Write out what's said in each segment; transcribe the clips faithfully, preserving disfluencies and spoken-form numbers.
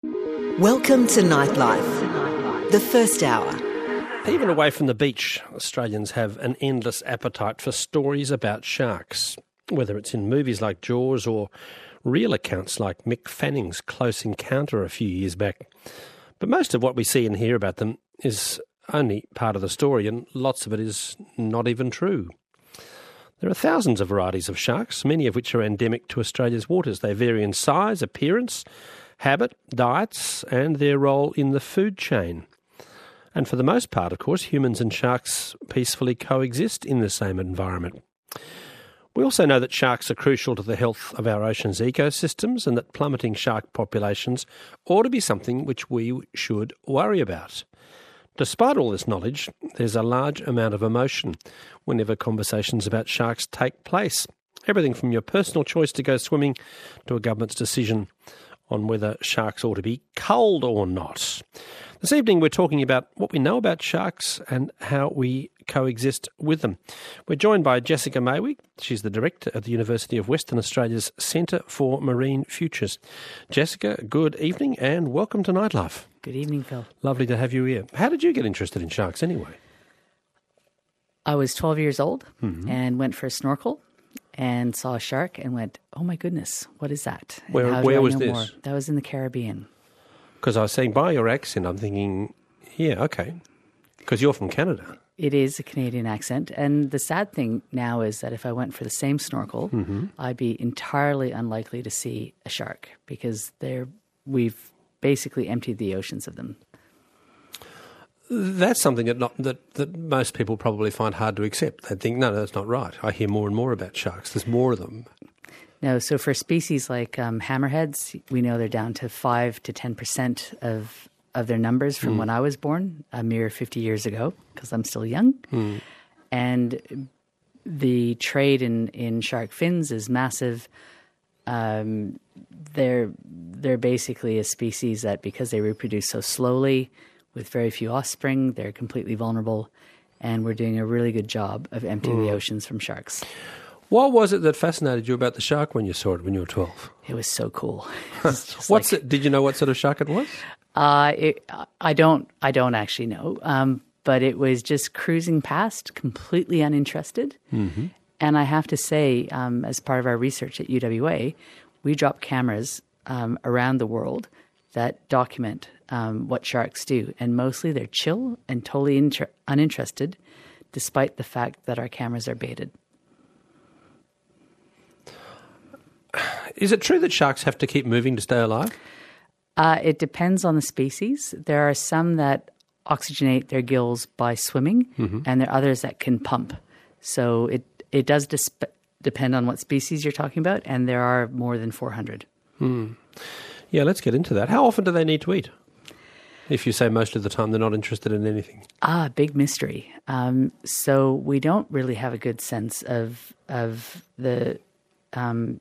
Welcome to Nightlife, the first hour. Even away from the beach, Australians have an endless appetite for stories about sharks, whether it's in movies like Jaws or real accounts like Mick Fanning's Close Encounter a few years back. But most of what we see and hear about them is only part of the story, and lots of it is not even true. There are thousands of varieties of sharks, many of which are endemic to Australia's waters. They vary in size, appearance, habit, diets, and their role in the food chain. And for the most part, of course, humans and sharks peacefully coexist in the same environment. We also know that sharks are crucial to the health of our ocean's ecosystems and that plummeting shark populations ought to be something which we should worry about. Despite all this knowledge, there's a large amount of emotion whenever conversations about sharks take place. Everything from your personal choice to go swimming to a government's decision on whether sharks ought to be culled or not. This evening we're talking about what we know about sharks and how we coexist with them. We're joined by Jessica Maywig. She's the Director at the University of Western Australia's Centre for Marine Futures. Jessica, good evening and welcome to Nightlife. Good evening, Phil. Lovely to have you here. How did you get interested in sharks anyway? I was twelve years old mm-hmm. and went for a snorkel and saw a shark and went, oh my goodness, what is that? And where how do where I was know this? More? That was in the Caribbean. Because I was saying by your accent, I'm thinking, yeah, okay, because you're from Canada. It is a Canadian accent. And the sad thing now is that if I went for the same snorkel, mm-hmm. I'd be entirely unlikely to see a shark because they're we've basically emptied the oceans of them. That's something that, not, that that most people probably find hard to accept. They think, no, that's not right. I hear more and more about sharks. There's more of them. No, so for species like um, hammerheads, we know they're down to five to ten percent of of their numbers from mm. when I was born, a mere fifty years ago, because I'm still young. Mm. And the trade in, in shark fins is massive. Um, they're they're basically a species that, because they reproduce so slowly, with very few offspring, they're completely vulnerable, and we're doing a really good job of emptying mm. the oceans from sharks. What was it that fascinated you about the shark when you saw it when you were twelve? It was so cool. What's like, it? Did you know what sort of shark it was? Uh, it, I don't. I don't actually know. Um, but it was just cruising past, completely uninterested. Mm-hmm. And I have to say, um, as part of our research at U W A, we drop cameras um, around the world that document um, what sharks do, and mostly they're chill and totally inter- uninterested, despite the fact that our cameras are baited. Is it true that sharks have to keep moving to stay alive? Uh, it depends on the species. There are some that oxygenate their gills by swimming, mm-hmm. and there are others that can pump. So it it does disp- depend on what species you're talking about, and there are more than four hundred. Mm. Yeah, let's get into that. How often do they need to eat? If you say most of the time they're not interested in anything. Ah, big mystery. Um, so we don't really have a good sense of of the um,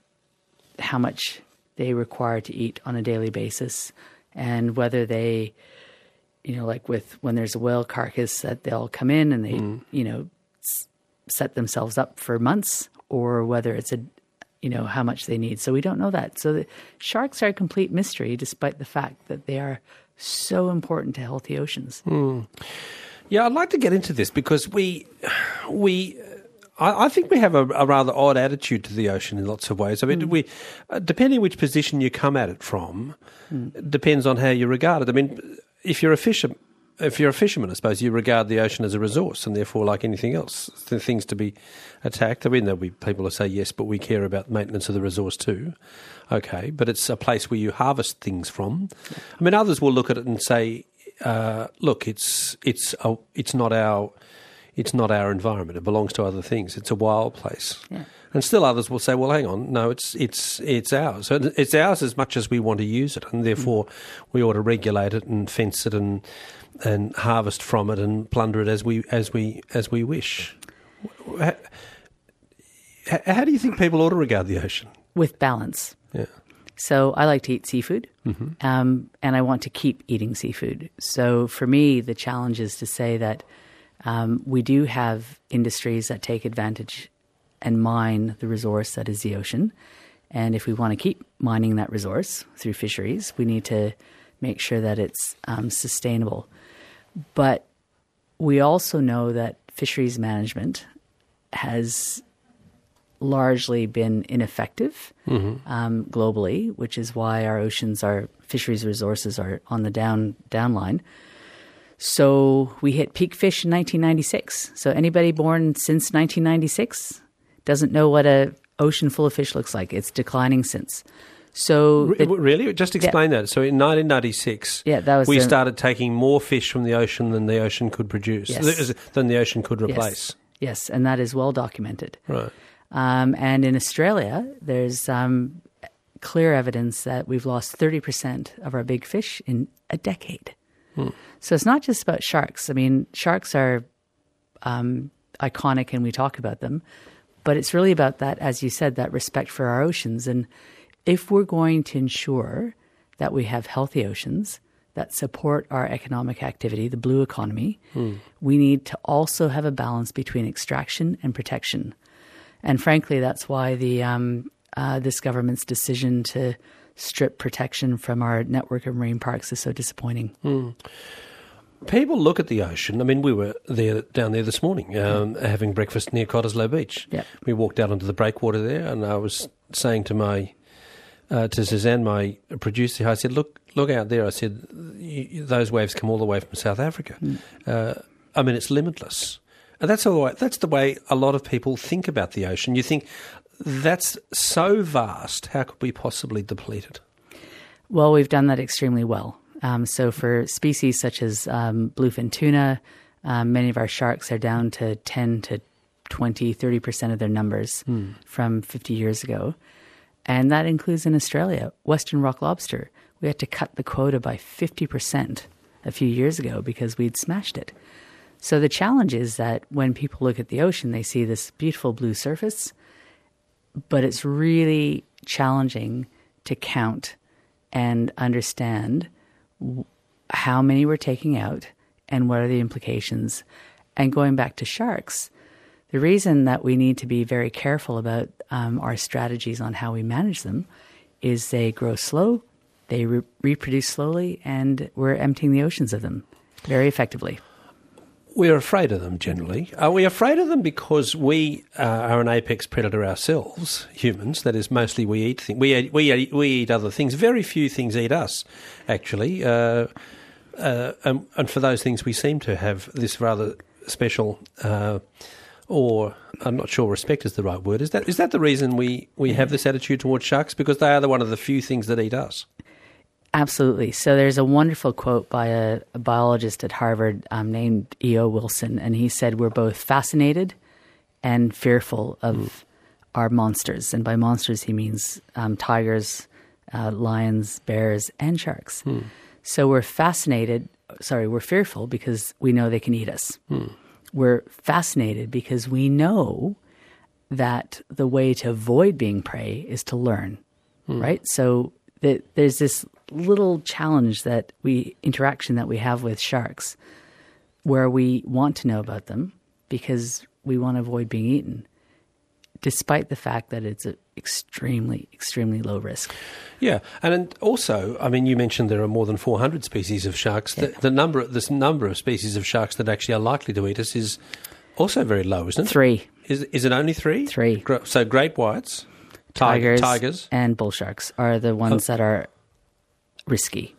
how much they require to eat on a daily basis, and whether they, you know, like with when there's a whale carcass, that they'll come in and they, mm. you know, s- set themselves up for months, or whether it's a, you know, how much they need. So we don't know that. So the sharks are a complete mystery, despite the fact that they are so important to healthy oceans. Mm. Yeah, I'd like to get into this because we, we, I, I think we have a, a rather odd attitude to the ocean in lots of ways. I mean, mm. we, uh, depending which position you come at it from, mm. depends on how you regard it. I mean, if you're a fisher, if you're a fisherman, I suppose you regard the ocean as a resource, and therefore, like anything else, the things to be attacked. I mean, there'll be people who say yes, but we care about maintenance of the resource too. Okay, but it's a place where you harvest things from. I mean, others will look at it and say, uh, "Look, it's it's a, it's not our it's not our environment. It belongs to other things. It's a wild place." Yeah. And still others will say, "Well, hang on, no, it's it's it's ours. So it's ours as much as we want to use it, and therefore mm. we ought to regulate it and fence it and and harvest from it and plunder it as we as we as we wish." How, how do you think people ought to regard the ocean? With balance. Yeah. So I like to eat seafood, mm-hmm. um, and I want to keep eating seafood. So for me, the challenge is to say that um, we do have industries that take advantage and mine the resource that is the ocean, And if we want to keep mining that resource through fisheries, we need to make sure that it's um, sustainable. But we also know that fisheries management has largely been ineffective mm-hmm. um, globally, which is why our oceans, our fisheries resources are on the down down line. So we hit peak fish in nineteen ninety-six. So anybody born since nineteen ninety-six doesn't know what a ocean full of fish looks like. It's declining since. So the, really, just explain yeah. that. So in nineteen ninety-six, yeah, that was we the, started taking more fish from the ocean than the ocean could produce, yes. than the ocean could replace. Yes, yes, and that is well documented. Right. Um, and in Australia, there's um, clear evidence that we've lost thirty percent of our big fish in a decade. Hmm. So it's not just about sharks. I mean, sharks are um, iconic and we talk about them, but it's really about that, as you said, that respect for our oceans. And if we're going to ensure that we have healthy oceans that support our economic activity, the blue economy, hmm. we need to also have a balance between extraction and protection. And frankly, that's why the um, uh, this government's decision to strip protection from our network of marine parks is so disappointing. Mm. People look at the ocean. I mean, we were there down there this morning um, yeah. having breakfast near Cottesloe Beach. Yep. We walked out onto the breakwater there, and I was saying to my uh, to Suzanne, my producer, I said, "Look, look out there." I said, "Those waves come all the way from South Africa." Mm. Uh, I mean, it's limitless. And that's the way, that's the way a lot of people think about the ocean. You think, that's so vast, how could we possibly deplete it? Well, we've done that extremely well. Um, so for species such as um, bluefin tuna, um, many of our sharks are down to ten to twenty, thirty percent of their numbers mm. from fifty years ago. And that includes in Australia, Western rock lobster. We had to cut the quota by fifty percent a few years ago because we'd smashed it. So the challenge is that when people look at the ocean, they see this beautiful blue surface, but it's really challenging to count and understand how many we're taking out and what are the implications. And going back to sharks, the reason that we need to be very careful about um, our strategies on how we manage them is they grow slow, they re- reproduce slowly, and we're emptying the oceans of them very effectively. We're afraid of them generally. Are we afraid of them because we uh, are an apex predator ourselves, humans? That is, mostly we eat things. We eat, we eat, we eat other things. Very few things eat us, actually. Uh, uh, and, and for those things, we seem to have this rather special, uh, or I'm not sure respect is the right word. Is that is that the reason we, we have this attitude towards sharks? Because they are the, one of the few things that eat us. Absolutely. So there's a wonderful quote by a, a biologist at Harvard um, named E O Wilson, and he said, we're both fascinated and fearful of mm. our monsters. And by monsters, he means um, tigers, uh, lions, bears, and sharks. Mm. So we're fascinated, sorry, we're fearful because we know they can eat us. Mm. We're fascinated because we know that the way to avoid being prey is to learn, mm. right? So that there's this little challenge that we interaction that we have with sharks where we want to know about them because we want to avoid being eaten, despite the fact that it's an extremely, extremely low risk. Yeah, and also, I mean, you mentioned there are more than four hundred species of sharks. Yeah. The, the number, this number of species of sharks that actually are likely to eat us is also very low, isn't it? Three. Is is it only three? Three. So great whites, tigers, tigers, and bull sharks are the ones oh. that are risky.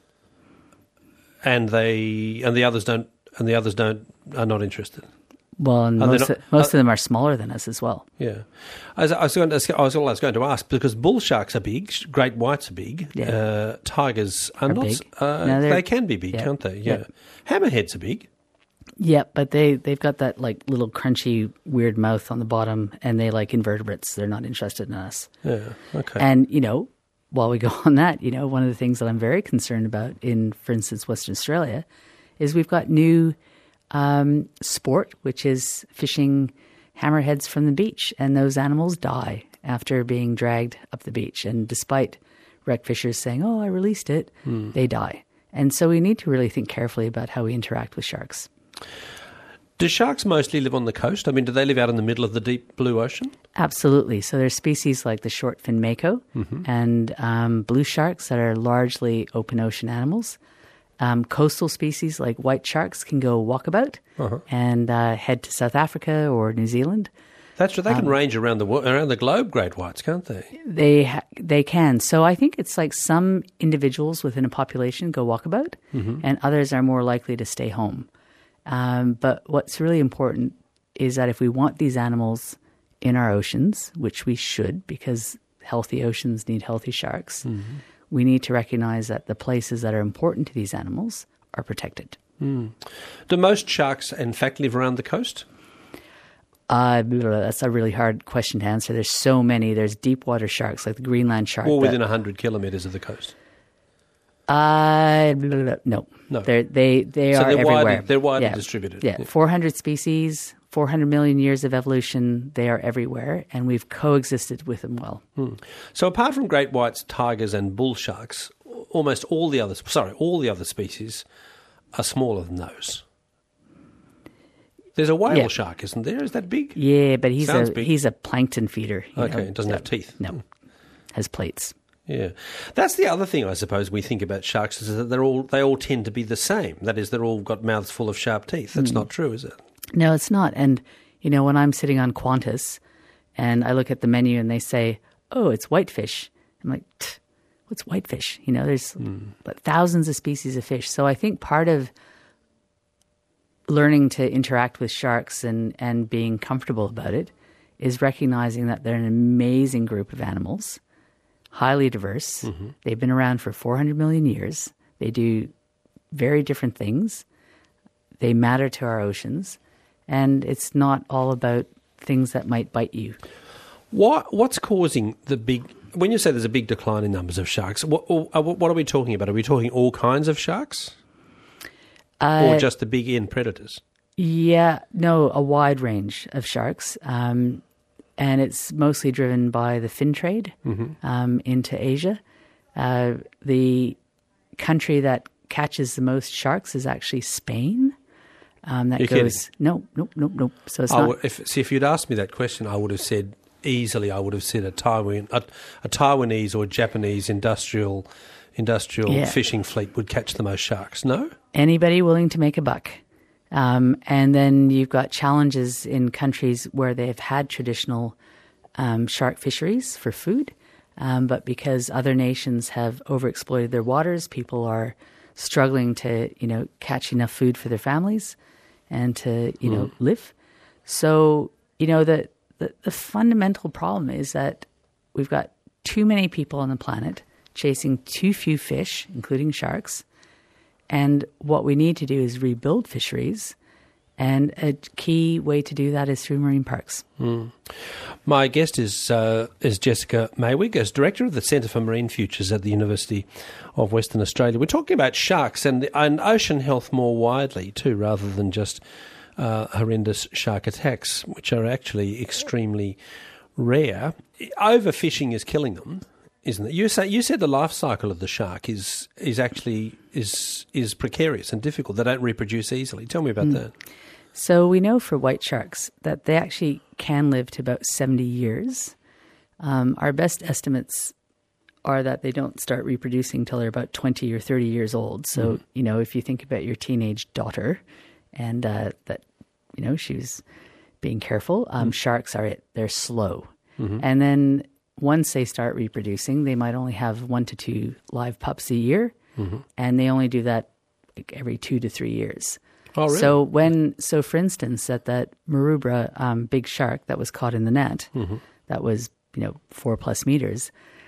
And they and the others don't and the others don't are not interested. Well, and most, not, of, most uh, of them are smaller than us as well. Yeah, I was, I was going to I was, I was going to ask because bull sharks are big, great whites are big, yeah. uh, tigers are, are not. Big. Uh, no, they can be big, yeah. can't they? Yeah. yeah, hammerheads are big. Yeah, but they they've got that like little crunchy weird mouth on the bottom, and they like invertebrates. They're not interested in us. Yeah, okay. And you know, while we go on that, you know, one of the things that I'm very concerned about in, for instance, Western Australia, is we've got new um, sport, which is fishing hammerheads from the beach, and those animals die after being dragged up the beach. And despite wreck fishers saying, "Oh, I released it," hmm. they die. And so we need to really think carefully about how we interact with sharks. Do sharks mostly live on the coast? I mean, do they live out in the middle of the deep blue ocean? Absolutely. So there's species like the short fin mako Mm-hmm. and um, blue sharks that are largely open ocean animals. Um, coastal species like white sharks can go walkabout Uh-huh. and uh, head to South Africa or New Zealand. That's true. They Um, can range around the wo- around the globe, great whites, can't they? They ha- they can. So I think it's like some individuals within a population go walkabout, Mm-hmm. and others are more likely to stay home. Um, but what's really important is that if we want these animals in our oceans, which we should, because healthy oceans need healthy sharks, Mm-hmm. we need to recognize that the places that are important to these animals are protected. Do most sharks, in fact, live around the coast? Uh, that's a really hard question to answer. There's so many. There's deep water sharks, like the Greenland shark. Or that- within one hundred kilometres of the coast? Uh, no, No. They're, they they So are they're everywhere. widely- they're widely yeah. distributed. Yeah, Yeah. four hundred species, four hundred million years of evolution. They are everywhere, and we've coexisted with them well. So apart from great whites, tigers and bull sharks, almost all the others, sorry, all the other species are smaller than those. There's a whale Yeah. shark, isn't there? Is that big? Yeah, but he's Sounds a big. he's a plankton feeder. you Okay, know. it doesn't have teeth. No, has plates. Yeah, that's the other thing I suppose we think about sharks is that they're all they all tend to be the same. That is, they're all got mouths full of sharp teeth. That's not true, is it? No, it's not. And, you know, when I'm sitting on Qantas and I look at the menu and they say, oh, it's whitefish, I'm like, "Tch, what's whitefish? You know, there's but thousands of species of fish. So I think part of learning to interact with sharks and, and being comfortable about it is recognizing that they're an amazing group of animals, highly diverse. They've been around for four hundred million years. They do very different things. They matter to our oceans. And it's not all about things that might bite you. What what's causing the big? When you say there's a big decline in numbers of sharks, what what are we talking about? Are we talking all kinds of sharks, or just the big end predators? Yeah, no, a wide range of sharks. Um, and it's mostly driven by the fin trade um, into Asia. Uh, the country that catches the most sharks is actually Spain. Um, that You're goes no, nope, nope, nope. So it's I not. would, if, see, if you'd asked me that question, I would have said easily. I would have said a Taiwan, a, a Taiwanese or Japanese industrial industrial Yeah. fishing fleet would catch the most sharks. No, Anybody willing to make a buck. Um, and then you've got challenges in countries where they've had traditional um, shark fisheries for food, um, but because other nations have overexploited their waters, people are struggling to, you know, catch enough food for their families and to, you know, live. So, you know, the, the, the fundamental problem is that we've got too many people on the planet chasing too few fish, including sharks. And what we need to do is rebuild fisheries. And a key way to do that is through marine parks. my guest is uh, is Jessica Maywig, as director of the Centre for Marine Futures at the University of Western Australia. We're talking about sharks and and ocean health more widely too, rather than just uh, horrendous shark attacks, which are actually extremely rare. Overfishing is killing them, isn't it? You say you said the life cycle of the shark is is actually is is precarious and difficult. They don't reproduce easily. Tell me about that. So we know for white sharks that they actually can live to about seventy years. Um, our best estimates are that they don't start reproducing until they're about twenty or thirty years old. So, you know, if you think about your teenage daughter and uh, that, you know, she was being careful, um, sharks are it. They're slow. And then once they start reproducing, they might only have one to two live pups a year. And they only do that like every two to three years. Oh, really? So when, so for instance, that that Maroubra um, big shark that was caught in the net, that was, you know, four plus meters,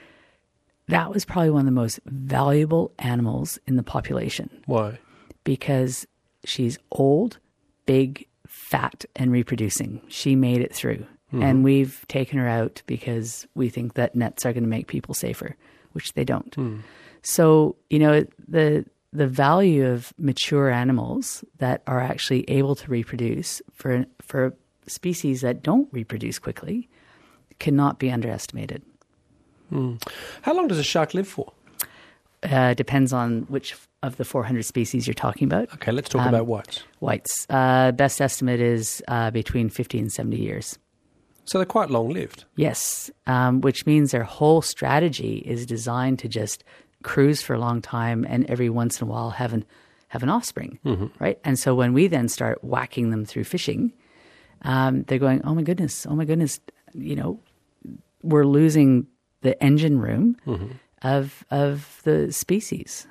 that was probably one of the most valuable animals in the population Why? because she's old, big, fat, and reproducing. She made it through. And we've taken her out because we think that nets are going to make people safer, which they don't. So, you know, the the value of mature animals that are actually able to reproduce for for species that don't reproduce quickly cannot be underestimated. How long does a shark live for? Uh, depends on which of the four hundred species you're talking about. Okay, let's talk Um, about whites. Whites. Uh, best estimate is uh, between fifty and seventy years. So they're quite long-lived. Yes, um, which means their whole strategy is designed to just cruise for a long time and every once in a while have an, have an offspring, mm-hmm. right? And so when we then start whacking them through fishing, um, they're going, oh my goodness, oh my goodness, you know, we're losing the engine room mm-hmm. of of the species.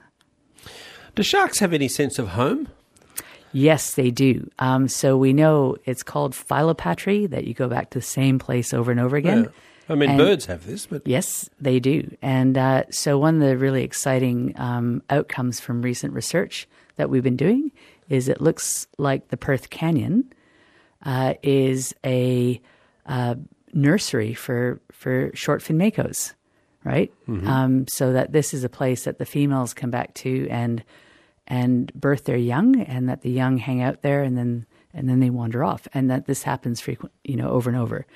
Do sharks have any sense of home? Yes, they do. Um, so we know it's called philopatry, that you go back to the same place over and over again. Yeah. I mean, and birds have this, but... Yes, they do. And uh, so one of the really exciting um, outcomes from recent research that we've been doing is it looks like the Perth Canyon uh, is a uh, nursery for, for short-fin makos, right? Mm-hmm. Um, so that this is a place that the females come back to and and birth their young, and that the young hang out there, and then and then they wander off, and that this happens frequent, you know, over and over.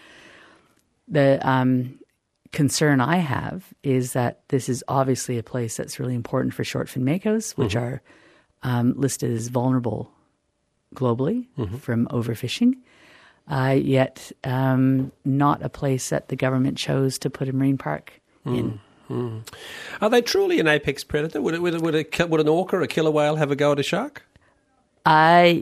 The um, concern I have is that this is obviously a place that's really important for short-fin makos, which mm-hmm. are um, listed as vulnerable globally mm-hmm. from overfishing, uh, yet um, not a place that the government chose to put a marine park mm. in. Mm. Are they truly an apex predator? Would, it, would, it, would, a, would an orca or a killer whale have a go at a shark? I,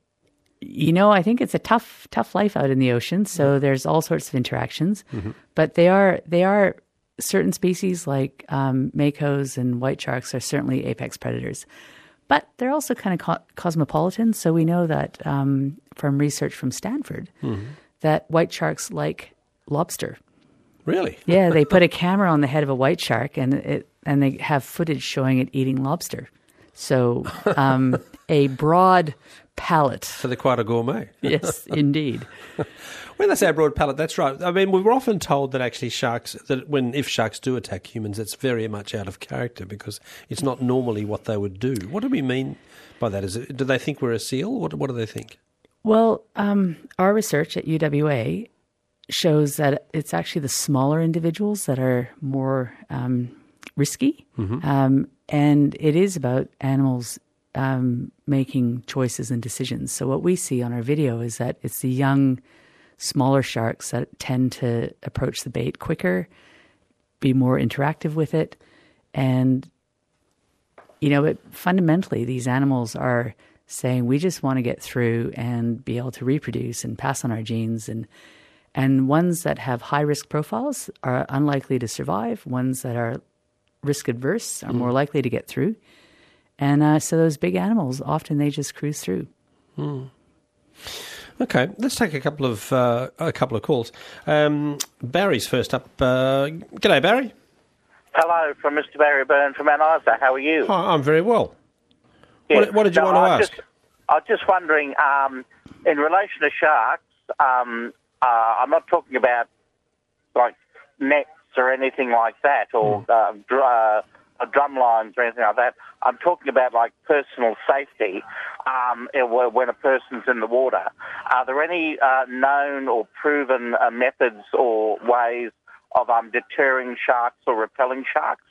you know, I think it's a tough, tough life out in the ocean. So mm. there's all sorts of interactions, mm-hmm. but they are they are certain species like um, makos and white sharks are certainly apex predators, but they're also kind of co- cosmopolitan. So we know that um, from research from Stanford mm-hmm. that white sharks like lobster. Really? Yeah, they put a camera on the head of a white shark, and it and they have footage showing it eating lobster. So um, a broad palate. So they're quite a gourmet. Yes, indeed. When they say a broad palate, that's right. I mean, we were often told that actually sharks, that when if sharks do attack humans, it's very much out of character because it's not normally what they would do. What do we mean by that? Is it, do they think we're a seal? What What do they think? Well, um, our research at U W A shows that it's actually the smaller individuals that are more um, risky. Mm-hmm. Um, and it is about animals um, making choices and decisions. So what we see on our video is that it's the young, smaller sharks that tend to approach the bait quicker, be more interactive with it. And, you know, but fundamentally, these animals are saying, we just want to get through and be able to reproduce and pass on our genes. And And ones that have high-risk profiles are unlikely to survive. Ones that are risk-adverse are mm. more likely to get through. And uh, so those big animals, often they just cruise through. Mm. Okay, let's take a couple of uh, a couple of calls. Um, Barry's first up. Uh, g'day, Barry. Hello, from Mister Barry Byrne from Mount Isa. How are you? Hi, I'm very well. Yeah. What, what did you no, want to I ask? Just, I was just wondering, um, in relation to sharks, um, Uh, I'm not talking about like nets or anything like that, or mm. uh, dr- uh, drum lines or anything like that. I'm talking about like personal safety um, when a person's in the water. Are there any uh, known or proven uh, methods or ways of um, deterring sharks or repelling sharks?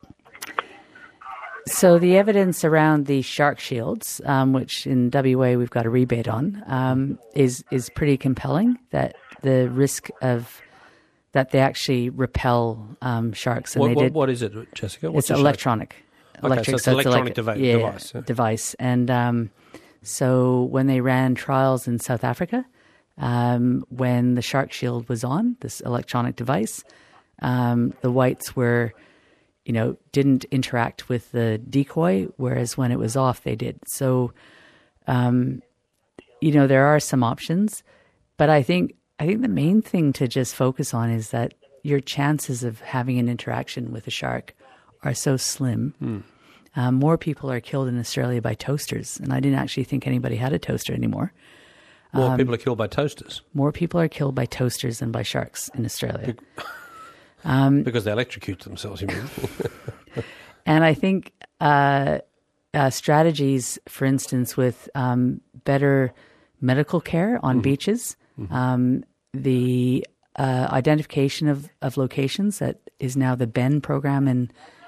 So the evidence around the shark shields, um, which in W A we've got a rebate on, um, is is pretty compelling. That the risk of that they actually repel um, sharks. And what, they what, did, what is it, Jessica? What's it's electronic. Okay, electric, so it's so an electronic like, devi- yeah, device. Yeah. device. And um, so when they ran trials in South Africa, um, when the shark shield was on, this electronic device, um, the whites were, you know, didn't interact with the decoy, whereas when it was off, they did. So, um, you know, there are some options, but I think I think the main thing to just focus on is that your chances of having an interaction with a shark are so slim. Mm. Um, more people are killed in Australia by toasters, and I didn't actually think anybody had a toaster anymore. More um, people are killed by toasters. More people are killed by toasters than by sharks in Australia. Be- um, because they electrocute themselves, you mean? And I think uh, uh, strategies, for instance, with um, better medical care on mm-hmm. beaches, mm-hmm. Um, the uh, identification of, of locations that is now the B E N program in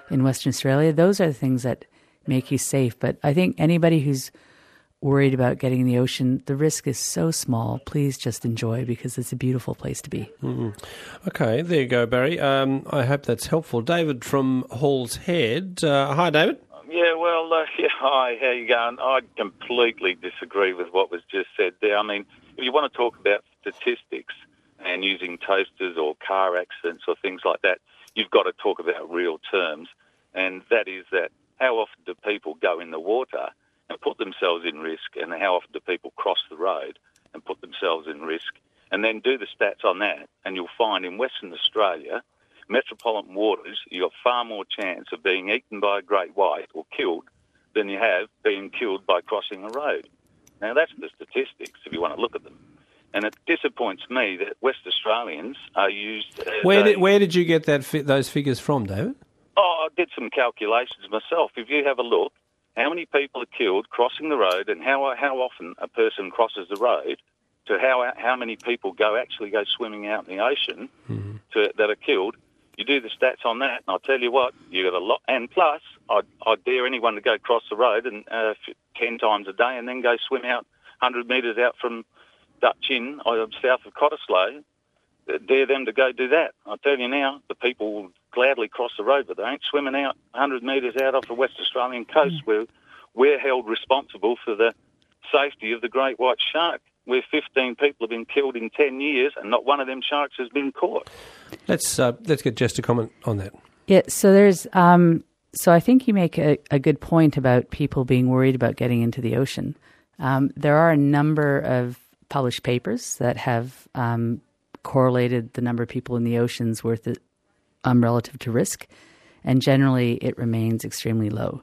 in Western Australia. Those are the things that make you safe. But I think anybody who's worried about getting in the ocean, the risk is so small. Please just enjoy, because it's a beautiful place to be. Mm-hmm. Okay, there you go, Barry. Um, I hope that's helpful. David from Hall's Head. Uh, hi, David. Yeah, well, uh, yeah, hi, how you going? I completely disagree with what was just said there. I mean, if you want to talk about statistics and using toasters or car accidents or things like that, you've got to talk about real terms, and that is that how often do people go in the water and put themselves in risk, and how often do people cross the road and put themselves in risk, and then do the stats on that, and you'll find in Western Australia, metropolitan waters, you've got far more chance of being eaten by a great white or killed than you have being killed by crossing a road. Now, that's the statistics, if you want to look at them. And it disappoints me that West Australians are used as Where a, did, where did you get that fi- those figures from, David? Oh, I did some calculations myself. If you have a look, how many people are killed crossing the road, and how how often a person crosses the road, to how how many people go actually go swimming out in the ocean mm-hmm. to, that are killed. You do the stats on that, and I'll tell you what, you got a lot. And plus, I'd, I'd dare anyone to go cross the road and uh, ten times a day, and then go swim out one hundred metres out from Dutch Inn, or south of Cottesloe. Dare them to go do that. I'll tell you now, the people will gladly cross the road, but they ain't swimming out one hundred metres out off the West Australian coast, mm. where we're held responsible for the safety of the great white shark, where fifteen people have been killed in ten years, and not one of them sharks has been caught. Let's uh, let's get Jess to comment on that. Yeah, so there's um, so I think you make a, a good point about people being worried about getting into the ocean. Um, there are a number of published papers that have um, correlated the number of people in the oceans worth it, um, relative to risk, and generally it remains extremely low.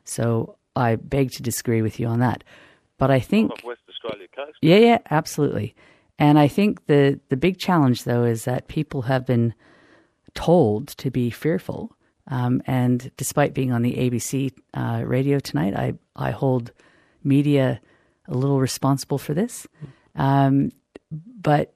So I beg to disagree with you on that. But I think off West Australia coast. Yeah, yeah, absolutely. And I think the, the big challenge, though, is that people have been told to be fearful. Um, and despite being on the A B C uh, radio tonight, I, I hold media a little responsible for this. Um, but,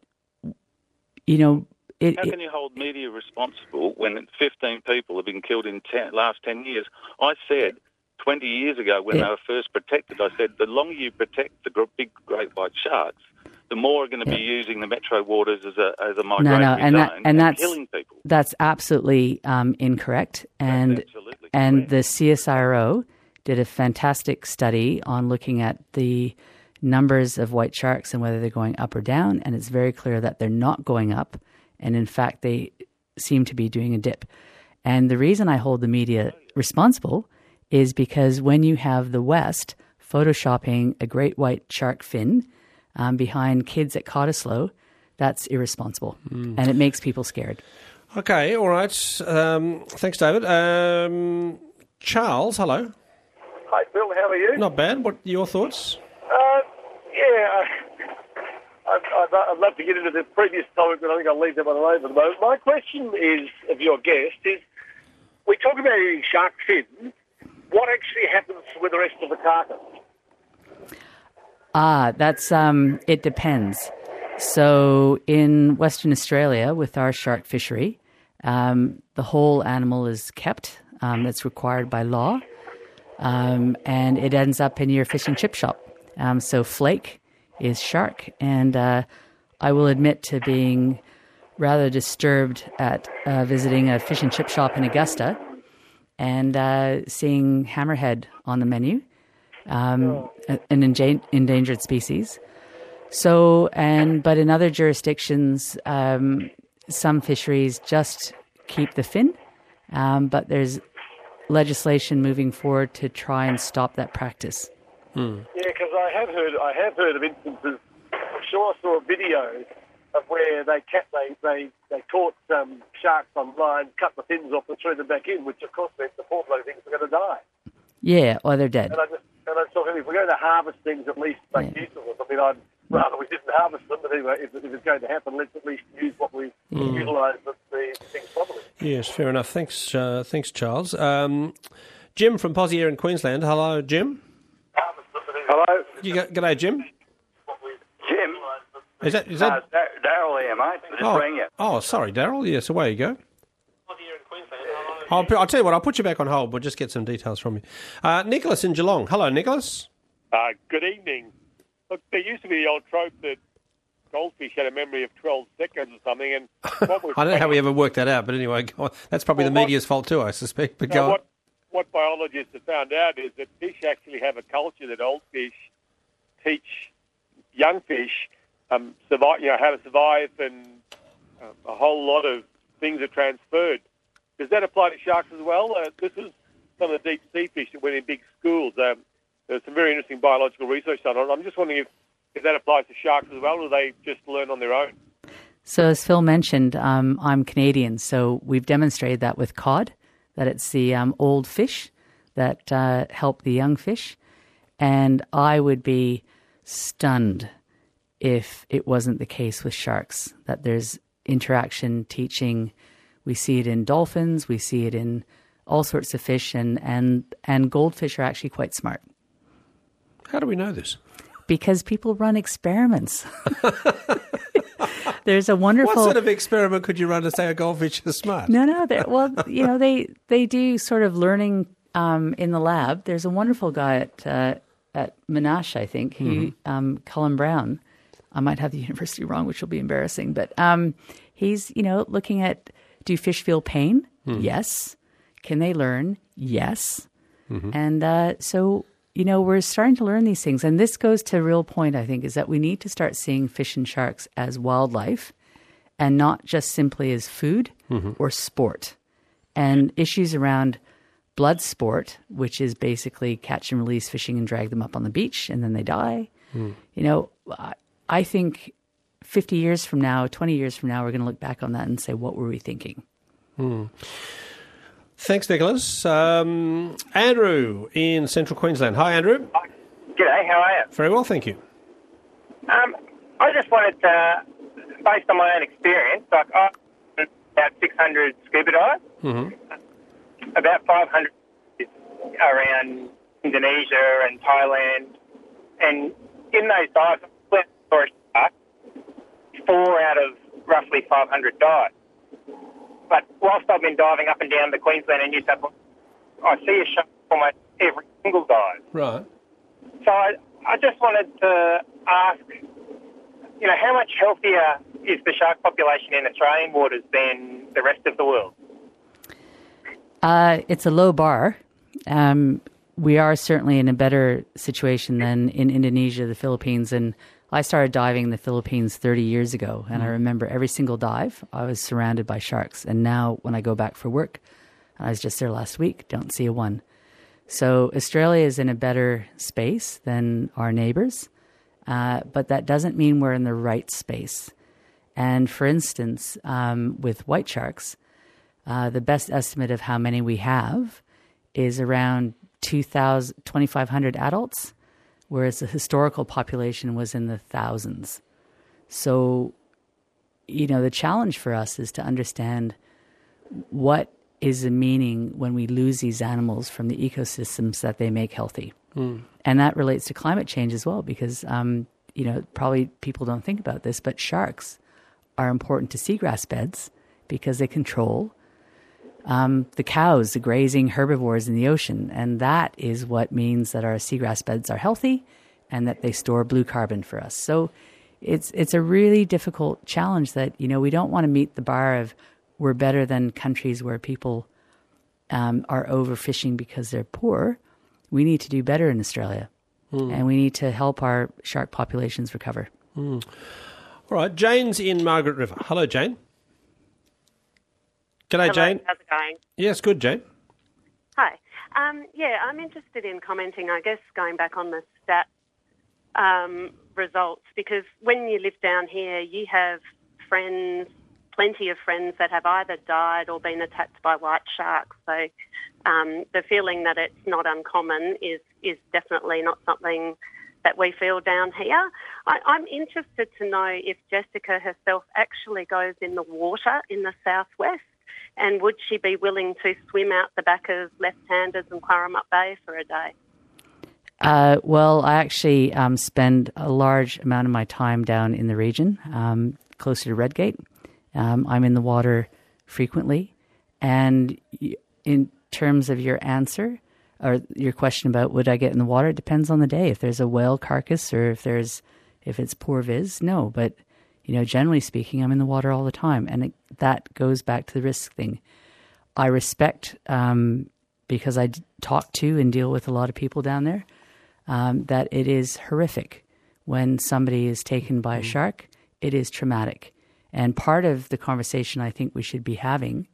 you know... It, How can you hold media responsible when fifteen people have been killed in the last ten years? I said... twenty years ago, when yeah. they were first protected, I said, the longer you protect the big great white sharks, the more are going to yeah. be using the metro waters as a as a migratory no, no, and zone that, and, and that's, killing people. That's absolutely um, incorrect. And that's absolutely and correct. The C S I R O did a fantastic study on looking at the numbers of white sharks and whether they're going up or down, and it's very clear that they're not going up, and in fact, they seem to be doing a dip. And the reason I hold the media responsible is because when you have the West photoshopping a great white shark fin um, behind kids at Cottesloe, that's irresponsible, mm. and it makes people scared. Okay, all right. Um, thanks, David. Um, Charles, hello. Hi, Phil. How are you? Not bad. What are your thoughts? Uh, yeah, I'd, I'd, I'd love to get into the previous topic, but I think I'll leave that one alone for the moment. My question is, of your guest, is we talk about eating shark fin. What actually happens with the rest of the carcass? Ah, that's um, it depends. So in Western Australia, with our shark fishery, um, the whole animal is kept. Um, that's required by law, um, and it ends up in your fish and chip shop. Um, so flake is shark, and uh, I will admit to being rather disturbed at uh, visiting a fish and chip shop in Augusta and uh, seeing hammerhead on the menu, um, an enja- endangered species. So, and but in other jurisdictions, um, some fisheries just keep the fin, um, but there's legislation moving forward to try and stop that practice. Hmm. Yeah, because I have heard, I have heard of instances. I'm sure I saw a video of where they kept, they they they caught um, sharks on line, cut the fins off, and threw them back in, which of course meant the poor bloody things were going to die. Yeah, or they're dead. And I just, and I thought, if we're going to harvest things, at least make yeah. use of them. I mean, I'd rather we didn't harvest them, but anyway, if, if it's going to happen, let's at least use what we mm. utilise the, the things properly. Yes, fair enough. Thanks, uh, thanks, Charles. Um, Jim from Pozzier in Queensland. Hello, Jim. Hello. You got, g'day, Jim. Jim. Is that is No, that? it's Dar- Daryl here, mate. I just Oh, rang you. oh, sorry, Daryl. Yes, away you go. I'll, I'll tell you what, I'll put you back on hold. We'll just get some details from you. Uh, Nicholas in Geelong. Hello, Nicholas. Uh, good evening. Look, there used to be the old trope that goldfish had a memory of twelve seconds or something. And what was I don't know how we ever worked that out, but anyway, go on. That's probably well, the what, media's fault too, I suspect. But no, go on. What, what biologists have found out is that fish actually have a culture that old fish teach young fish um, survive, you know, how to survive, and um, a whole lot of things are transferred. Does that apply to sharks as well? Uh, this is some of the deep sea fish that went in big schools. Um, there's some very interesting biological research done on it. I'm just wondering if, if that applies to sharks as well, or do they just learn on their own? So as Phil mentioned, um, I'm Canadian, so we've demonstrated that with cod, that it's the um, old fish that uh, help the young fish. And I would be stunned if it wasn't the case with sharks, that there's interaction, teaching. We see it in dolphins, we see it in all sorts of fish, and, and, and goldfish are actually quite smart. How do we know this? Because people run experiments. There's a wonderful... What sort of experiment could you run to say a goldfish is smart? No, no. Well, you know, they, they do sort of learning um, in the lab. There's a wonderful guy at uh, at Monash, I think, he, mm-hmm. um, Cullen Brown. I might have the university wrong, which will be embarrassing. But um, he's, you know, looking at, do fish feel pain? Mm. Yes. Can they learn? Yes. Mm-hmm. And uh, so... You know, we're starting to learn these things. And this goes to a real point, I think, is that we need to start seeing fish and sharks as wildlife and not just simply as food mm-hmm. or sport. And issues around blood sport, which is basically catch and release fishing and drag them up on the beach and then they die. Mm. You know, I think fifty years from now, twenty years from now, we're going to look back on that and say, what were we thinking? Mm. Thanks, Nicholas. Um, Andrew in Central Queensland. Hi, Andrew. G'day, how are you? Very well, thank you. Um, I just wanted to, based on my own experience, like I did about six hundred scuba dives, mm-hmm. about five hundred around Indonesia and Thailand, and in those dives, I saw a shark, four out of roughly five hundred dives. But whilst I've been diving up and down the Queensland and New South Wales, I see a shark almost every single dive. Right. So I, I just wanted to ask, you know, how much healthier is the shark population in Australian waters than the rest of the world? Uh, it's a low bar. Um, we are certainly in a better situation than in Indonesia, the Philippines, and I started diving in the Philippines thirty years ago, and mm. I remember every single dive, I was surrounded by sharks. And now when I go back for work, I was just there last week, don't see a one. So Australia is in a better space than our neighbours, uh, but that doesn't mean we're in the right space. And for instance, um, with white sharks, uh, the best estimate of how many we have is around two thousand, twenty-five hundred adults, whereas the historical population was in the thousands. So, you know, the challenge for us is to understand what is the meaning when we lose these animals from the ecosystems that they make healthy. Mm. And that relates to climate change as well, because, um, you know, probably people don't think about this, but sharks are important to seagrass beds because they control Um, the cows, the grazing herbivores in the ocean. And that is what means that our seagrass beds are healthy and that they store blue carbon for us. So it's it's a really difficult challenge that, you know, we don't want to meet the bar of we're better than countries where people um, are overfishing because they're poor. We need to do better in Australia. Mm. And we need to help our shark populations recover. Mm. All right, Jane's in Margaret River. Hello, Jane. G'day, Hello, Jane. how's it going? Yes, good, Jane. Hi. Um, yeah, I'm interested in commenting, I guess, going back on the stat um, results, because when you live down here, you have friends, plenty of friends that have either died or been attacked by white sharks. So um, the feeling that it's not uncommon is, is definitely not something that we feel down here. I, I'm interested to know if Jessica herself actually goes in the water in the southwest. And would she be willing to swim out the back of Left-Handers and Quarramup Bay for a day? Uh, well, I actually um, spend a large amount of my time down in the region, um, closer to Redgate. Um, I'm in the water frequently. And in terms of your answer or your question about would I get in the water, it depends on the day. If there's a whale carcass or if there's if it's poor viz, no. But you know, generally speaking, I'm in the water all the time, and it, that goes back to the risk thing. I respect um, because I d- talk to and deal with a lot of people down there um, that it is horrific when somebody is taken by a shark. It is traumatic, and part of the conversation I think we should be having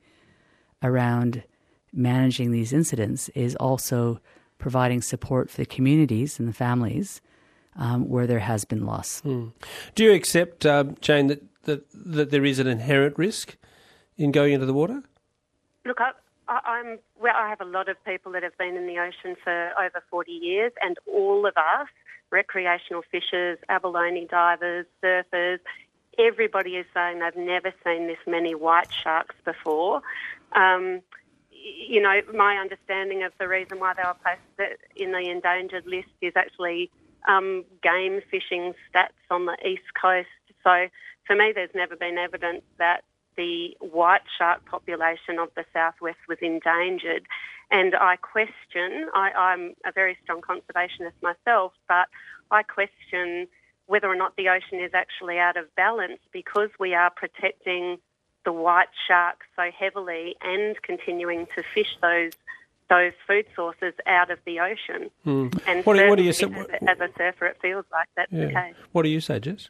around managing these incidents is also providing support for the communities and the families um, where there has been loss. Mm. Do you accept, uh, Jane, that, that that there is an inherent risk in going into the water? Look, I, I, I'm well. I have a lot of people that have been in the ocean for over forty years, and all of us, recreational fishers, abalone divers, surfers, everybody is saying they've never seen this many white sharks before. Um, you know, my understanding of the reason why they were placed in the endangered list is actually um, game fishing stats on the east coast. So for me, there's never been evidence that the white shark population of the southwest was endangered. And I question, I, I'm a very strong conservationist myself, but I question whether or not the ocean is actually out of balance because we are protecting the white sharks so heavily and continuing to fish those those food sources out of the ocean. Mm. And what, do, what do you say? As, as a surfer, it feels like that's yeah. the case. What do you say, Jess?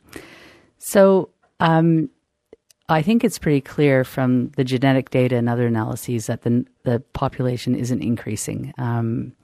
So um, I think it's pretty clear from the genetic data and other analyses that the the population isn't increasing. Um,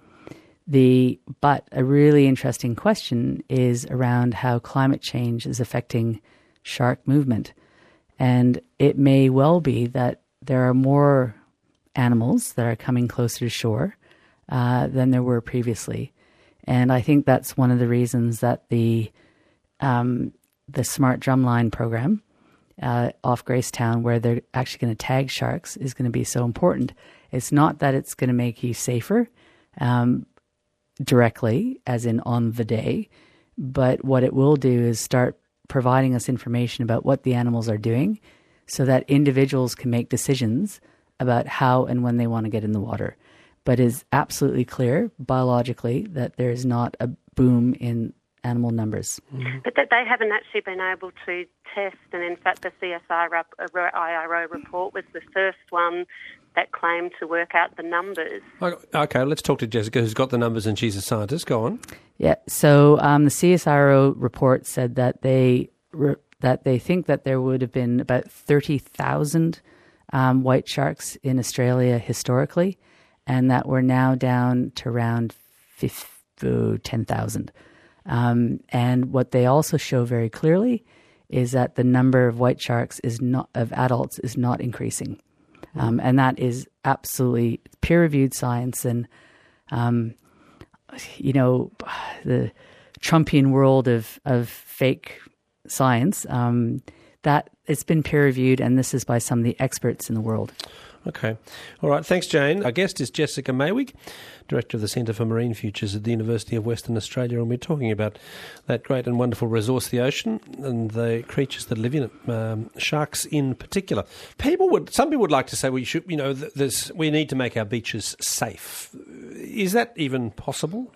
the but a really interesting question is around how climate change is affecting shark movement. And it may well be that there are more animals that are coming closer to shore uh, than there were previously. And I think that's one of the reasons that the um, the Smart Drumline program uh, off Gracetown, where they're actually going to tag sharks, is going to be so important. It's not that it's going to make you safer um, directly, as in on the day, but what it will do is start providing us information about what the animals are doing so that individuals can make decisions about how and when they want to get in the water. But it's absolutely clear biologically that there is not a boom in animal numbers. Mm-hmm. But that they haven't actually been able to test, and in fact the C S I R O report was the first one that claimed to work out the numbers. Okay, let's talk to Jessica, who's got the numbers and she's a scientist. Go on. Yeah, so um, the C S I R O report said that they re- that they think that there would have been about thirty thousand um, white sharks in Australia historically, and that we're now down to around ten thousand. Um, and what they also show very clearly is that the number of white sharks is not of adults is not increasing. Um, and that is absolutely peer-reviewed science. And, um, you know, the Trumpian world of, of fake science, um, that it's been peer-reviewed, and this is by some of the experts in the world. Okay. All right. Thanks, Jane. Our guest is Jessica Maywig, Director of the Centre for Marine Futures at the University of Western Australia, and we're talking about that great and wonderful resource, the ocean, and the creatures that live in it, um, sharks in particular. People would, some people would like to say we should, you know, there's, we need to make our beaches safe. Is that even possible?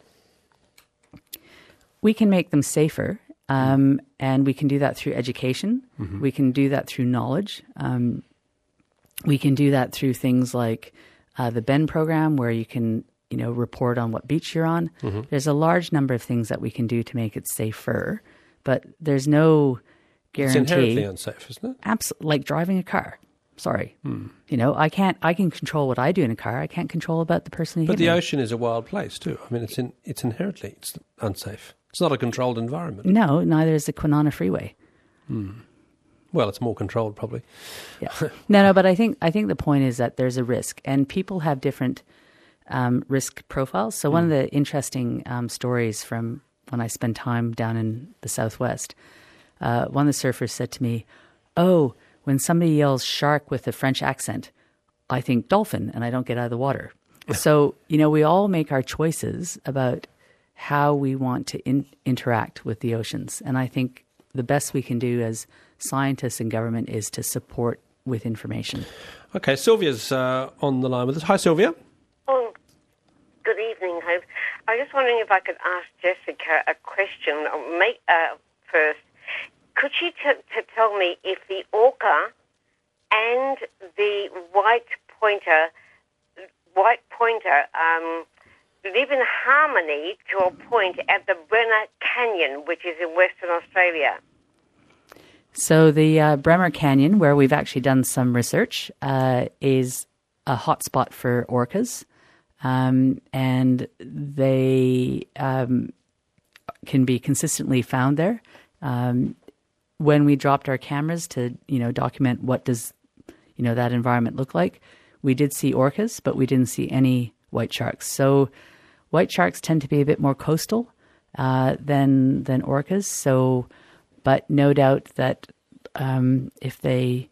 We can make them safer, um, and we can do that through education. Mm-hmm. We can do that through knowledge. Um, We can do that through things like uh, the B E N program, where you can, you know, report on what beach you're on. Mm-hmm. There's a large number of things that we can do to make it safer, but there's no guarantee. It's inherently unsafe, isn't it? Absolutely, like driving a car. Sorry, hmm. you know, I can't. I can control what I do in a car. I can't control about the person who. But hit the me. ocean is a wild place too. I mean, it's in, it's inherently it's unsafe. It's not a controlled environment. No, neither is the Kwinana Freeway. Hmm. Well, it's more controlled, probably. Yeah. No, no, but I think I think the point is that there's a risk, and people have different um, risk profiles. So mm. one of the interesting um, stories from when I spent time down in the Southwest, uh, one of the surfers said to me, "Oh, when somebody yells shark with a French accent, I think dolphin, and I don't get out of the water." So, you know, we all make our choices about how we want to in- interact with the oceans, and I think the best we can do as scientists and government is to support with information. Okay, Sylvia's uh, on the line with us. Hi, Sylvia. Oh, good evening, Hope. I was just wondering if I could ask Jessica a question or make, uh, first. Could she t- t- tell me if the orca and the white pointer, white pointer, um, live in harmony to a point at the Bremer Canyon, which is in Western Australia? So the uh, Bremer Canyon, where we've actually done some research, uh, is a hotspot for orcas, um, and they um, can be consistently found there. Um, when we dropped our cameras to, you know, document what does, you know, that environment look like, we did see orcas, but we didn't see any white sharks. So white sharks tend to be a bit more coastal uh, than than orcas. So. But no doubt that um, if they,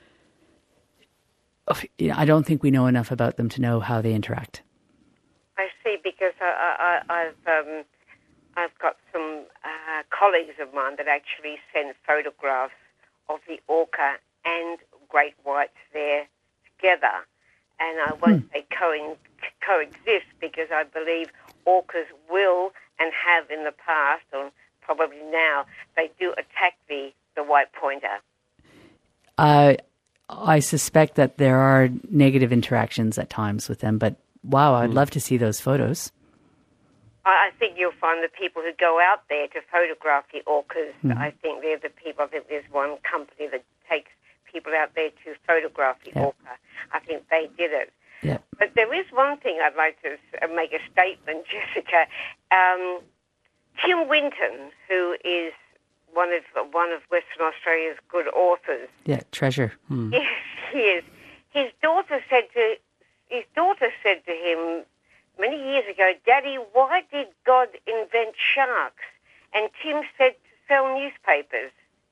I don't think we know enough about them to know how they interact. I see, because I, I, I've um, I've got some uh, colleagues of mine that actually send photographs of the orca and great whites there together, and I won't hmm. say co- coexist because I believe orcas will and have in the past, or probably now, they do attack the, the white pointer. Uh, I suspect that there are negative interactions at times with them, but wow, I'd mm. love to see those photos. I, I think you'll find the people who go out there to photograph the orcas, mm. I think they're the people, I think there's one company that takes people out there to photograph the yeah. orca. I think they did it. Yeah. But there is one thing I'd like to make a statement, Jessica. Um, Tim Winton, who is one of one of Western Australia's good authors. Yeah, treasure. Hmm. Yes, he is. His daughter said to his daughter said to him many years ago, "Daddy, why did God invent sharks?" And Tim said, "To sell newspapers."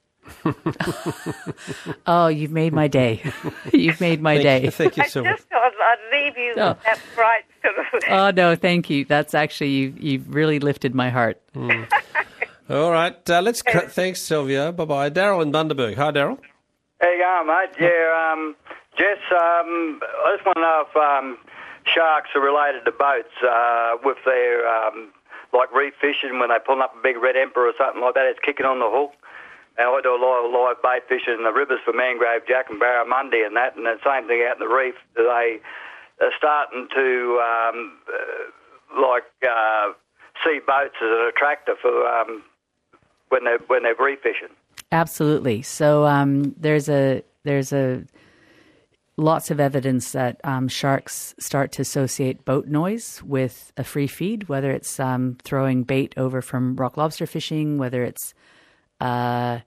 Oh, you've made my day. You've made my thank day. You, thank you I so just much. thought I'd leave you No. with that bright sort of... Oh, no, thank you. That's actually, you, you've really lifted my heart. Mm. All right. Uh, let's. Cr- thanks, Sylvia. Bye-bye. Daryl in Bundaberg. Hi, Daryl. How you going, mate? Yeah, um, Jess, um, I just want to know if um, sharks are related to boats uh, with their, um, like reef fishing when they're pulling up a big red emperor or something like that, it's kicking on the hook. And I do a lot of live bait fishing in the rivers for mangrove jack and barramundi and that, and the same thing out in the reef. They are starting to, um, uh, like, uh, see boats as an attractor for um, when they're, when they're reef fishing. Absolutely. So um, there's a there's a lots of evidence that um, sharks start to associate boat noise with a free feed, whether it's um, throwing bait over from rock lobster fishing, whether it's uh,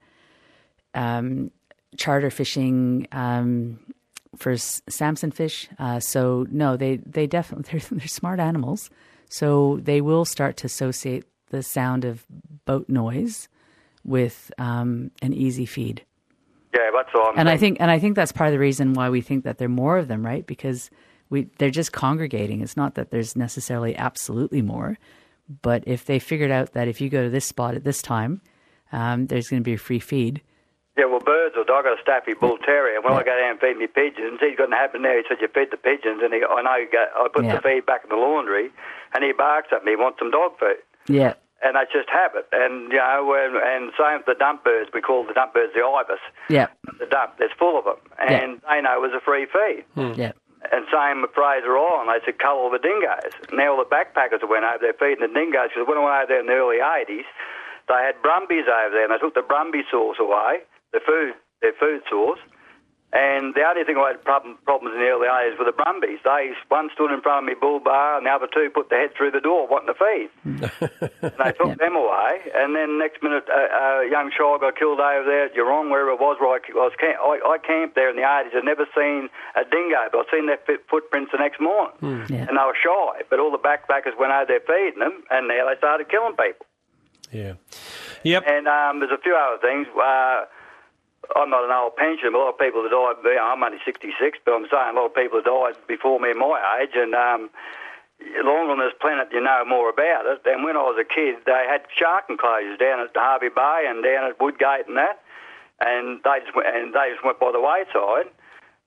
um, charter fishing um, for s- Samson fish. Uh, so no, they they definitely they're, they're smart animals. So they will start to associate the sound of boat noise with um, an easy feed. Yeah, that's all. I'm and saying. I think, and I think that's part of the reason why we think that there are more of them, right? Because we they're just congregating. It's not that there's necessarily absolutely more, but if they figured out that if you go to this spot at this time, um, there's going to be a free feed. Yeah, well, birds or dog, I got a Staffy Bull Terrier, and when yeah. I go down and feed me pigeons, he's got an habit there. He said, you feed the pigeons, and he, I know you go, I put yeah. the feed back in the laundry, and he barks at me, he wants some dog food. Yeah. And that's just habit. And, you know, and, and same with the dump birds. We call the dump birds the ibis. Yeah. The dump, there's full of them. And yeah. they know it was a free feed. Hmm. Yeah. And same with Fraser Island. They said, cull all the dingoes. Now all the backpackers went over there feeding the dingoes, because when I went over there in the early eighties, they had brumbies over there, and they took the brumby source away, the food, their food source. And the only thing I had problem, problems in the early eighties were the brumbies. They, one stood in front of me bull bar, and the other two put their head through the door wanting to feed. And they took yeah. them away, and then next minute a, a young child got killed over there at Geelong, wherever it was, where I, was camp, I, I camped there in the eighties. I'd never seen a dingo, but I'd seen their footprints the next morning. Mm. Yeah. And they were shy, but all the backpackers went over there feeding them, and there they started killing people. Yeah. Yep. And um, there's a few other things. Uh, I'm not an old pensioner, but a lot of people that died, you know, I'm only sixty-six, but I'm saying a lot of people that died before me my age, and um, longer on this planet you know more about it. And when I was a kid, they had shark enclosures down at Harvey Bay and down at Woodgate and that, and they just went, and they just went by the wayside.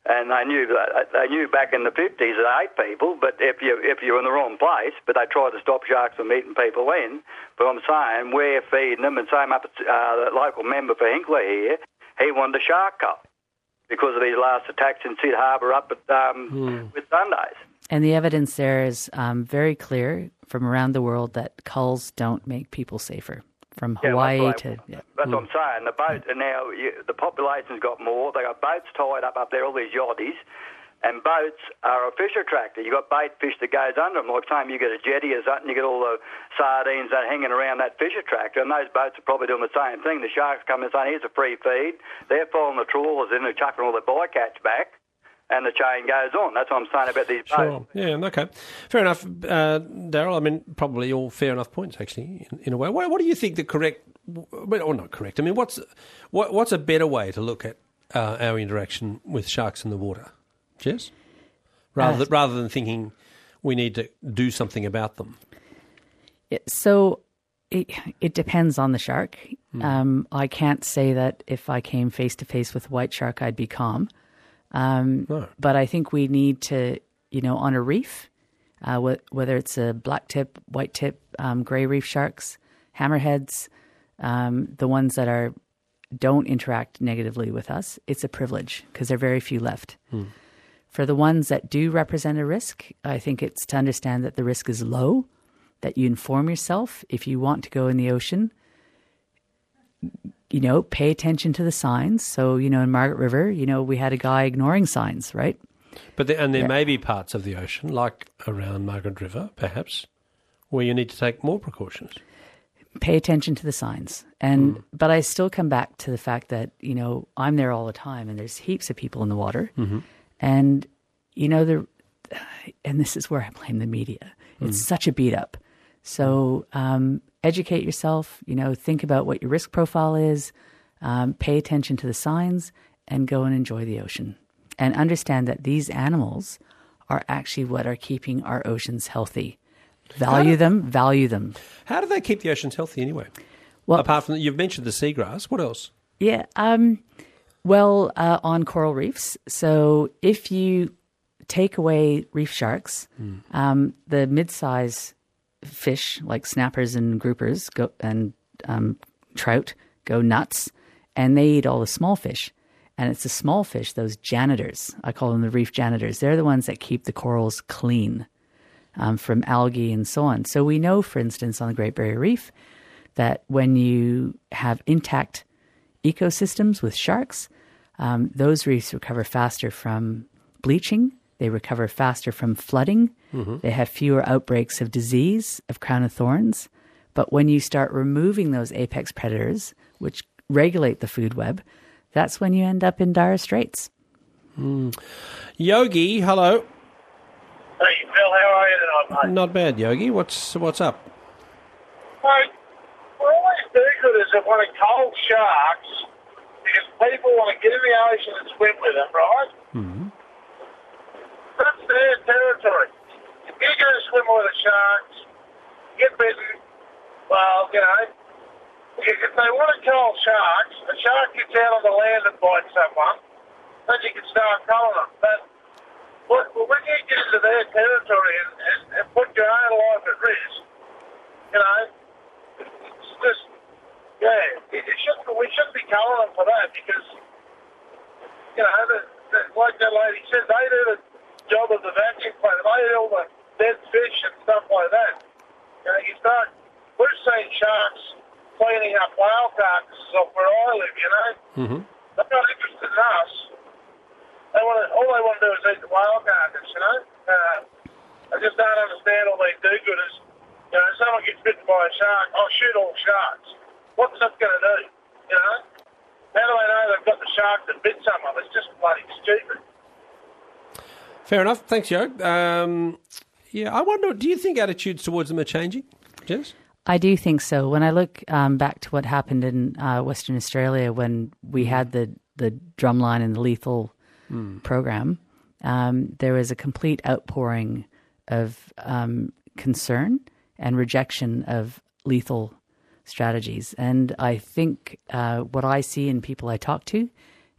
And they knew they knew back in the fifties that they ate people, but if you if you're in the wrong place, but they tried to stop sharks from eating people in. But I'm saying we're feeding them, and same up at uh, the local member for Hinckley here, he wanted a shark cup because of his last attacks in Sid Harbour up at um, mm. with Sundays. And the evidence there is um, very clear from around the world that culls don't make people safer. From Hawaii yeah, to... Yeah. That's mm. what I'm saying. The boat, and now you, the population's got more. They got boats tied up up there, all these yachties, and boats are a fish attractor. You got bait fish that goes under them. Like time you get a jetty or something, you get all the sardines that are hanging around that fish attractor, and those boats are probably doing the same thing. The sharks come and say, here's a free feed. They're following the trawlers in and chucking all the bycatch back. And the chain goes on. That's what I'm saying about these boats. Sure. Yeah, okay. Fair enough, uh, Daryl. I mean, probably all fair enough points, actually, in, in a way. What, what do you think the correct, or not correct, I mean, what's what, what's a better way to look at uh, our interaction with sharks in the water? Jess? Rather, uh, than, rather than thinking we need to do something about them. So it, it depends on the shark. Mm. Um, I can't say that if I came face-to-face with a white shark, I'd be calm. Um, no. But I think we need to, you know, on a reef, uh, wh- whether it's a black tip, white tip, um, grey reef sharks, hammerheads, um, the ones that are don't interact negatively with us, it's a privilege because there are very few left. Hmm. For the ones that do represent a risk, I think it's to understand that the risk is low, that you inform yourself if you want to go in the ocean. You know, pay attention to the signs. So, you know, in Margaret River, you know, we had a guy ignoring signs, right? But the, and there yeah. may be parts of the ocean, like around Margaret River, perhaps, where you need to take more precautions. Pay attention to the signs. And mm. But I still come back to the fact that, you know, I'm there all the time and there's heaps of people in the water. Mm-hmm. And, you know, the and this is where I blame the media. It's mm. such a beat up. So um, educate yourself, you know, think about what your risk profile is, um, pay attention to the signs, and go and enjoy the ocean. And understand that these animals are actually what are keeping our oceans healthy. Value do, them, value them. How do they keep the oceans healthy anyway? Well, apart from, you've mentioned the seagrass, what else? Yeah, um, well, uh, on coral reefs. So if you take away reef sharks, mm. um, the mid-size fish like snappers and groupers go and um, trout go nuts, and they eat all the small fish. And it's the small fish, those janitors, I call them the reef janitors. They're the ones that keep the corals clean um, from algae and so on. So we know, for instance, on the Great Barrier Reef, that when you have intact ecosystems with sharks, um, those reefs recover faster from bleaching. They recover faster from flooding. Mm-hmm. They have fewer outbreaks of disease, of crown of thorns. But when you start removing those apex predators, which regulate the food web, that's when you end up in dire straits. Mm. Yogi, hello. Hey, Phil, how are you tonight, mate? Not bad, Yogi. What's what's up? Mate, we're always do-gooders that want to cull sharks because people want to get in the ocean and swim with them, right? Mm-hmm. That's their territory. If you go swim with the sharks, get bitten, well, you know, if they want to cull sharks, a shark gets out on the land and bites someone, then you can start culling them. But when you get into their territory and, and, and put your own life at risk, you know, it's just, yeah, it, it shouldn't, we shouldn't be culling them for that because, you know, the, the, like that lady said, they do the job of the vacuum cleaner. They eat all the dead fish and stuff like that. You know, you start, we're seeing sharks cleaning up whale carcasses off where I live, you know. Mm-hmm. They're not interested in us. They want to, all they want to do is eat the whale carcass, you know. Uh, I just don't understand all these do-gooders. You know, someone gets bitten by a shark, I'll shoot all sharks. What's that going to do, you know? How do they know they've got the shark that bit someone? It's just bloody stupid. Fair enough. Thanks, Yo. Um, yeah, I wonder, do you think attitudes towards them are changing, Jess? I do think so. When I look um, back to what happened in uh, Western Australia when we had the, the drumline and the lethal mm. program, um, there was a complete outpouring of um, concern and rejection of lethal strategies. And I think uh, what I see in people I talk to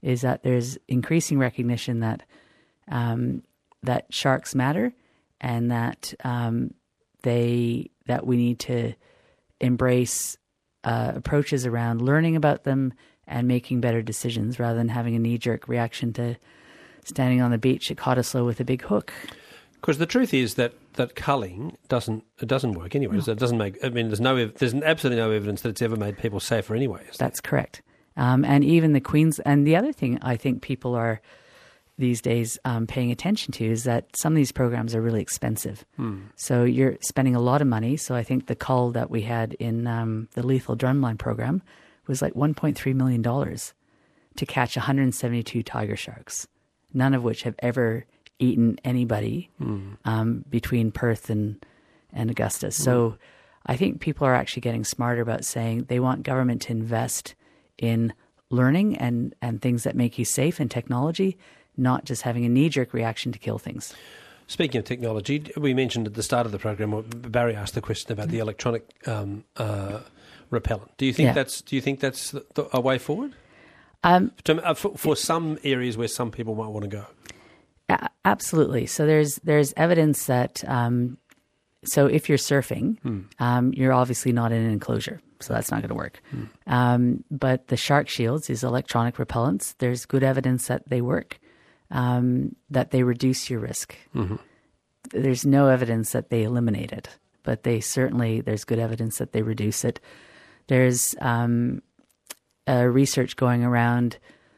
is that there's increasing recognition that um, that sharks matter, and that um, they that we need to embrace uh, approaches around learning about them and making better decisions rather than having a knee-jerk reaction to standing on the beach at Cottesloe with a big hook. Because the truth is that, that culling doesn't it doesn't work anyway. No. It doesn't make. I mean, there's no there's absolutely no evidence that it's ever made people safer anyway. That's correct. Um, and even the Queens. And the other thing I think people are these days um, paying attention to is that some of these programs are really expensive. Hmm. So you're spending a lot of money. So I think the cull that we had in um, the lethal drumline program was like one point three million dollars to catch one hundred seventy-two tiger sharks, none of which have ever eaten anybody mm. um, between Perth and, and Augusta. So mm. I think people are actually getting smarter about saying they want government to invest in learning and, and things that make you safe and technology, not just having a knee-jerk reaction to kill things. Speaking of technology, we mentioned at the start of the program, Barry asked the question about the electronic um, uh, repellent. Do you think yeah. that's do you think that's the, the, a way forward? Um, to, uh, for, for some areas where some people might want to go. Uh, absolutely. So there's there's evidence that um, so if you're surfing, hmm. um, you're obviously not in an enclosure, so that's not going to work. Hmm. Um, but the shark shields, these electronic repellents, there's good evidence that they work, um, that they reduce your risk. Mm-hmm. There's no evidence that they eliminate it, but they certainly there's good evidence that they reduce it. There's um, uh, research going around.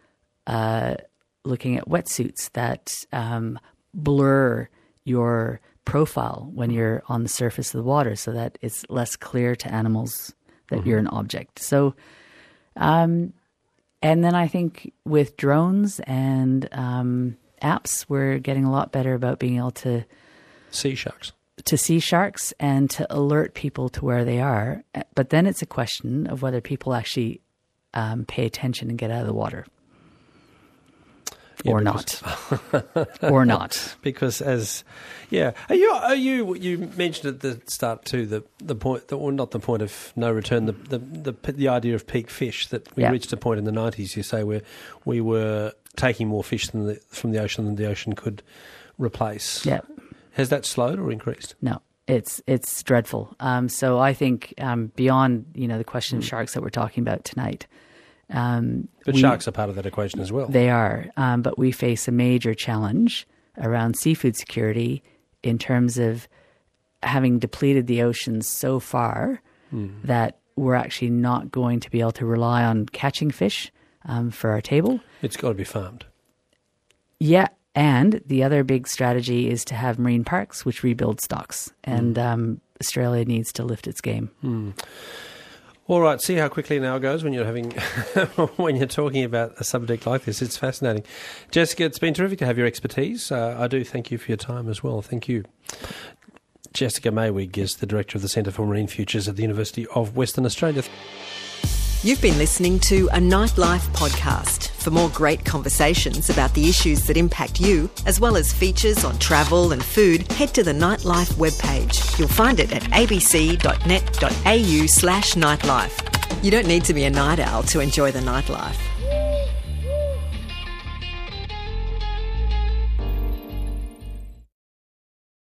Uh, looking at wetsuits that um, blur your profile when you're on the surface of the water so that it's less clear to animals that mm-hmm. you're an object. So, um, and then I think with drones and um, apps, we're getting a lot better about being able to see sharks. To see sharks and to alert people to where they are. But then it's a question of whether people actually um, pay attention and get out of the water. Yeah, or because, not, or not, because as yeah, are you are you you mentioned at the start too the the point that well, not the point of no return the the the, the idea of peak fish that we yeah. reached a point in the nineties. You say where we were taking more fish than the, from the ocean than the ocean could replace. Yeah, has that slowed or increased? No, it's it's dreadful. Um, so I think um, beyond you know the question mm. of sharks that we're talking about tonight. Um, but we, sharks are part of that equation as well. They are, um, but we face a major challenge around seafood security in terms of having depleted the oceans so far mm. that we're actually not going to be able to rely on catching fish um, for our table. It's got to be farmed. Yeah, and the other big strategy is to have marine parks which rebuild stocks, and mm. um, Australia needs to lift its game. Mm. All right, see how quickly an hour goes when you're having when you're talking about a subject like this. It's fascinating. Jessica, it's been terrific to have your expertise. Uh, I do thank you for your time as well. Thank you. Jessica Maywig is the Director of the Centre for Marine Futures at the University of Western Australia. You've been listening to a Nightlife podcast. For more great conversations about the issues that impact you, as well as features on travel and food, head to the Nightlife webpage. You'll find it at abc.net.au slash nightlife. You don't need to be a night owl to enjoy the nightlife.